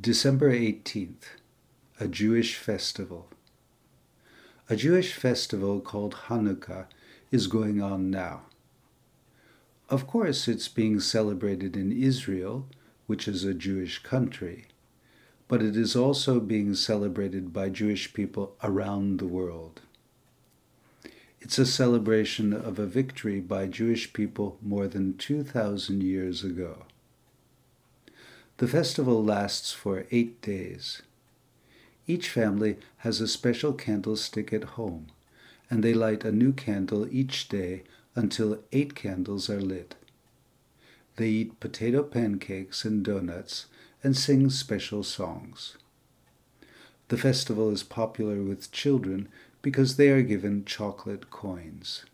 December 18th, a Jewish festival. A Jewish festival called Hanukkah is going on now. Of course, it's being celebrated in Israel, which is a Jewish country, but it is also being celebrated by Jewish people around the world. It's a celebration of a victory by Jewish people more than 2,000 years ago. The festival lasts for 8 days. Each family has a special candlestick at home, and they light a new candle each day until 8 candles are lit. They eat potato pancakes and donuts and sing special songs. The festival is popular with children because they are given chocolate coins.